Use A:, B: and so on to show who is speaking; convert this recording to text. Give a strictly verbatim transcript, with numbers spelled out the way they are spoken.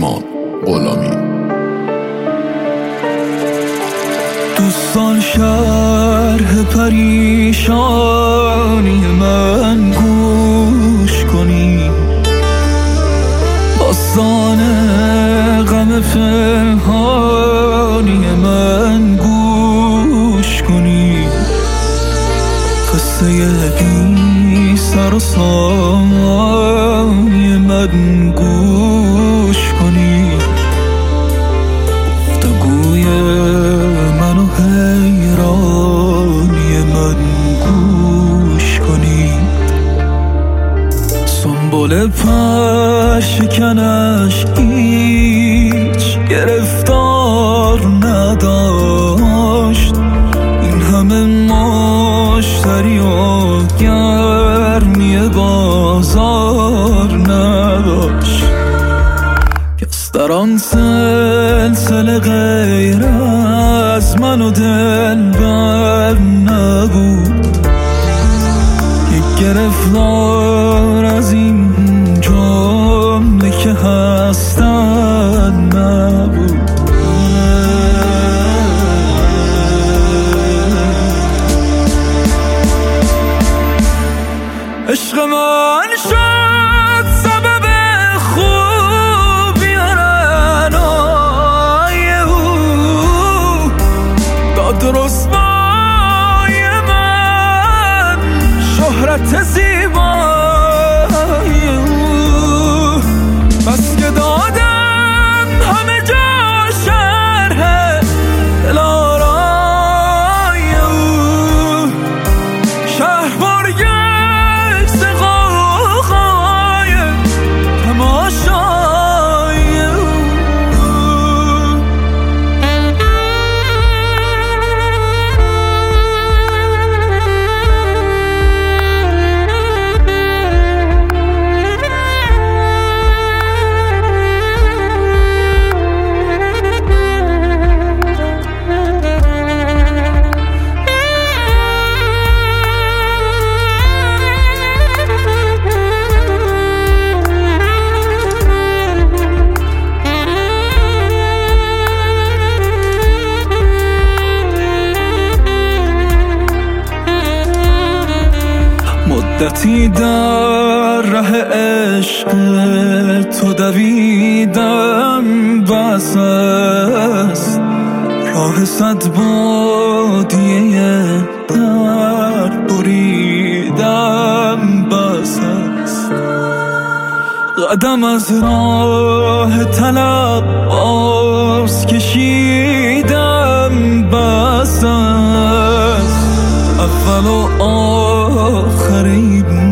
A: ایمان غلامی.
B: دوستان شرح پریشانی من گوش کنی، داستان غم پنهانی من گوش کنی، قصه بی سر و سامانی من گوش کنی، گفتگوی من و حیرانی من گوش کنی. سنبل پرشکنش هیچ گرفتار نداشت، این همه مشتری و گرمی بازار نداشت، کس در آن سلسله غیر از من و دلبر نبود، یک گرفتار از این جمله که هستن نبود. عشق من شد سبب خوبی رنای او، داد رسوای من شهرت زیبای او، بس که دادم همه جا شرح دلارای او، شهر پر یک سقاقای تماشای او. مدتی در ره عشق تو دویدم، بس است راه صد بادیه در بریدم، بس است قدم از راه طلب باز کشیدم، بس است اول و آخر این